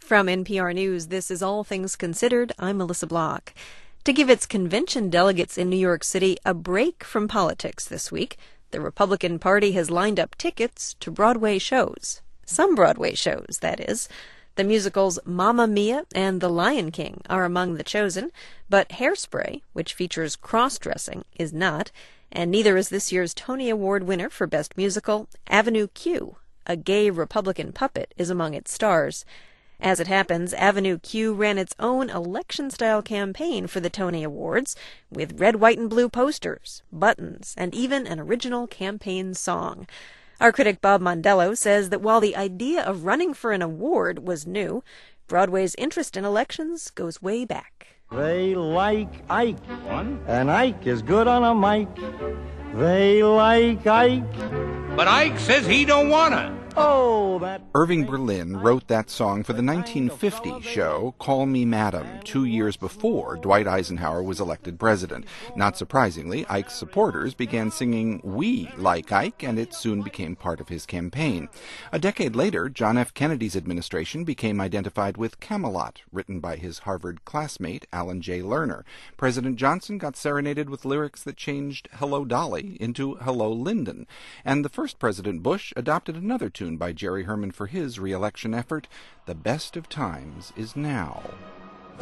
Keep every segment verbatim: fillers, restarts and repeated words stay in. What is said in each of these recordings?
From N P R News, this is All Things Considered. I'm Melissa Block. To give its convention delegates in New York City a break from politics this week, the Republican Party has lined up tickets to Broadway shows. Some Broadway shows, that is. The musicals Mamma Mia and The Lion King are among the chosen, but Hairspray, which features cross-dressing, is not, and neither is this year's Tony Award winner for Best Musical, Avenue Q. A gay Republican puppet is among its stars. As it happens, Avenue Q ran its own election-style campaign for the Tony Awards, with red, white, and blue posters, buttons, and even an original campaign song. Our critic Bob Mondello says that while the idea of running for an award was new, Broadway's interest in elections goes way back. They like Ike, One. and Ike is good on a mic. They like Ike. But Ike says he don't wanna. Oh, that... Irving Berlin wrote that song for the nineteen fifty show Call Me Madam, two years before Dwight Eisenhower was elected president. Not surprisingly, Ike's supporters began singing We Like Ike, and it soon became part of his campaign. A decade later, John F. Kennedy's administration became identified with Camelot, written by his Harvard classmate Alan J. Lerner. President Johnson got serenaded with lyrics that changed Hello Dolly into Hello Lyndon. And the first President Bush adopted another tune by Jerry Herman for his re-election effort, The Best of Times Is Now. The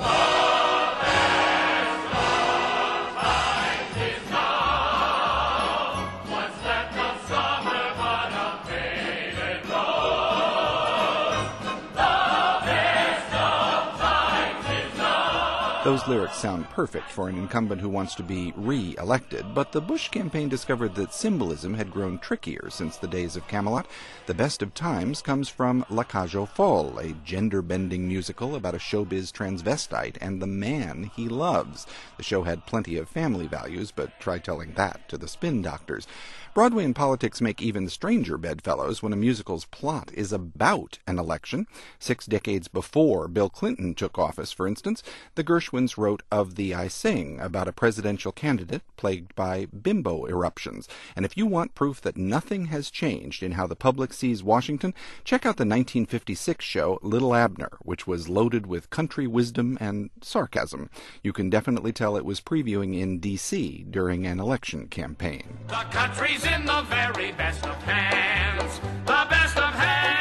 best of times is now. What's left of summer but a faded rose. The best of times is now. Those lyrics sound perfect for an incumbent who wants to be re-elected, but the Bush campaign discovered that symbolism had grown trickier since the days of Camelot. The Best of Times comes from La Cage aux Folles, a gender-bending musical about a showbiz transvestite and the man he loves. The show had plenty of family values, but try telling that to the spin doctors. Broadway and politics make even stranger bedfellows when a musical's plot is about an election. Six decades before Bill Clinton took office, for instance, the Gershwins wrote Of Thee I Sing, about a presidential candidate plagued by bimbo eruptions. And if you want proof that nothing has changed in how the public sees Washington, check out the nineteen fifty-six show Little Abner, which was loaded with country wisdom and sarcasm. You can definitely tell it was previewing in D C during an election campaign. The country's in the very best of hands. The best of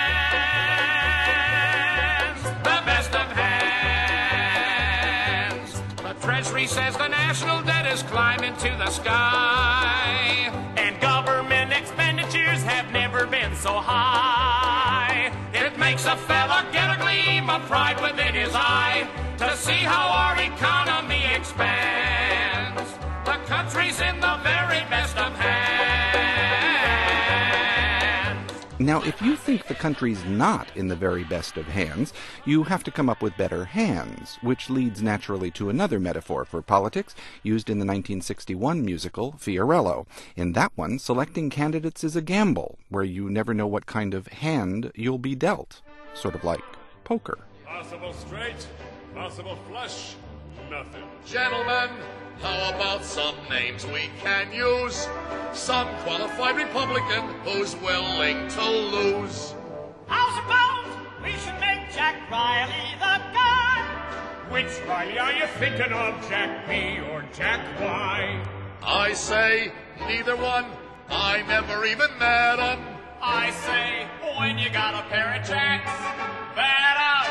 hands. The best of hands. The Treasury says the national debt is climbing to the sky. And government expenditures have never been so high. It makes a fella get a gleam of pride within his eye to see how our economy expands. The country's in the very best of hands. Now, if you think the country's not in the very best of hands, you have to come up with better hands, which leads naturally to another metaphor for politics used in the nineteen sixty-one musical Fiorello. In that one, selecting candidates is a gamble, where you never know what kind of hand you'll be dealt. Sort of like poker. Possible straight, possible flush, nothing. Gentlemen, how about some names we can use? Some qualified Republican who's willing to lose. How suppose we should make Jack Riley the guy? Which Riley are you thinking of, Jack B or Jack Y? I say neither one. I never even met him. I say when you got a pair of jacks, that out.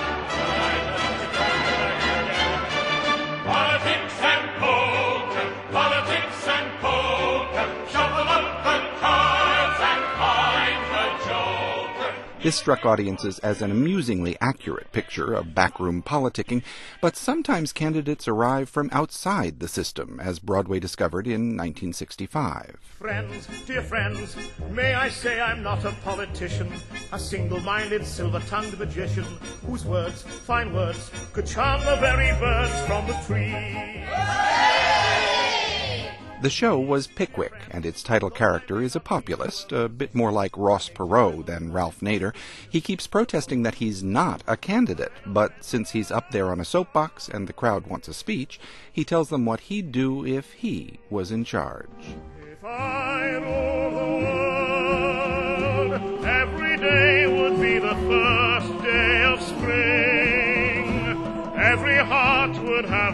Politics and poker, politics and poker, shuffle up the cards and find the joker. This struck audiences as an amusingly accurate picture of backroom politicking, but sometimes candidates arrive from outside the system, as Broadway discovered in nineteen sixty-five. Friends, dear friends, may I say I'm not a politician, a single-minded, silver-tongued magician, whose words, fine words, could charm the very birds from the tree. The show was Pickwick, and its title character is a populist, a bit more like Ross Perot than Ralph Nader. He keeps protesting that he's not a candidate, but since he's up there on a soapbox and the crowd wants a speech, he tells them what he'd do if he was in charge. If I ruled the world, every day would be the first day of spring.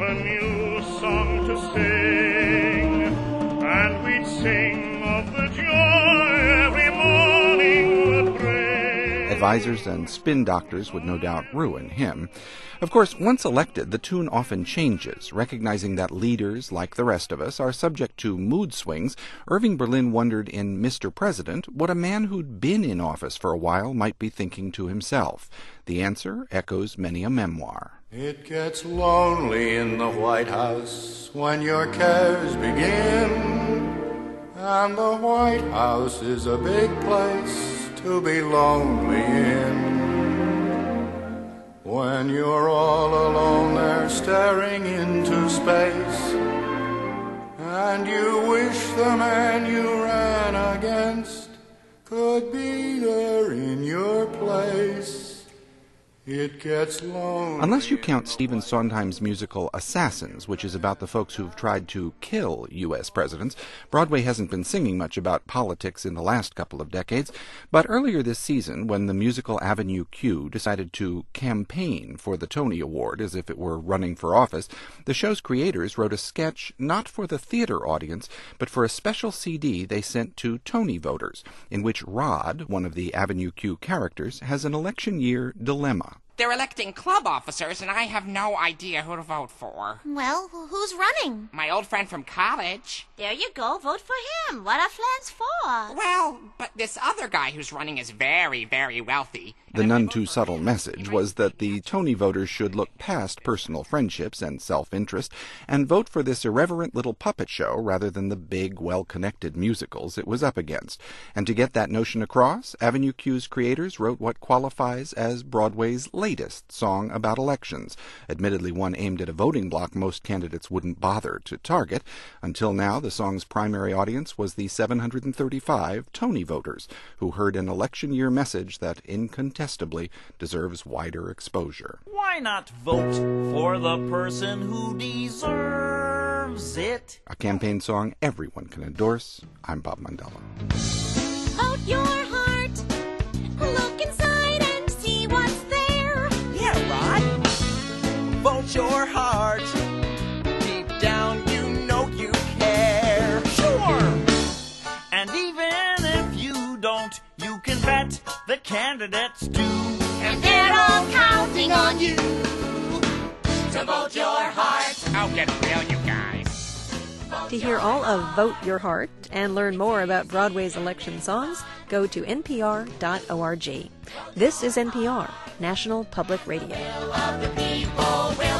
a new song to sing, and we'd sing of the joy every morning would bring. Advisors and spin doctors would no doubt ruin him. Of course, once elected, the tune often changes. Recognizing that leaders, like the rest of us, are subject to mood swings, Irving Berlin wondered in Mister President what a man who'd been in office for a while might be thinking to himself. The answer echoes many a memoir. It gets lonely in the White House when your cares begin, and the White House is a big place to be lonely in. When you're all alone there staring into space, and you wish the man you ran against could be there in your place. It gets lonely. Unless you count Stephen Sondheim's musical Assassins, which is about the folks who've tried to kill U S presidents, Broadway hasn't been singing much about politics in the last couple of decades. But earlier this season, when the musical Avenue Q decided to campaign for the Tony Award as if it were running for office, the show's creators wrote a sketch not for the theater audience, but for a special C D they sent to Tony voters, in which Rod, one of the Avenue Q characters, has an election year dilemma. They're electing club officers, and I have no idea who to vote for. Well, who's running? My old friend from college. There you go. Vote for him. What are plans for? Well, but this other guy who's running is very, very wealthy. The none too subtle message was that the Tony voters should look past personal friendships and self-interest and vote for this irreverent little puppet show rather than the big, well-connected musicals it was up against. And to get that notion across, Avenue Q's creators wrote what qualifies as Broadway's latest song about elections, admittedly one aimed at a voting bloc most candidates wouldn't bother to target. Until now, the song's primary audience was the seven hundred thirty-five Tony voters, who heard an election year message that incontestably deserves wider exposure. Why not vote for the person who deserves it? A campaign song everyone can endorse. I'm Bob Mandela. Vote your heart. Look inside and see what's there. Yeah, Rod. Vote your heart. Deep down you know you care. Sure. And even if you don't, you can bet the candidates do. And they're all counting on you to vote your heart. Oh, get real, you guys. To hear all of Vote Your Heart and learn more about Broadway's election songs, go to N P R dot org. This is N P R, National Public Radio. Will of the people will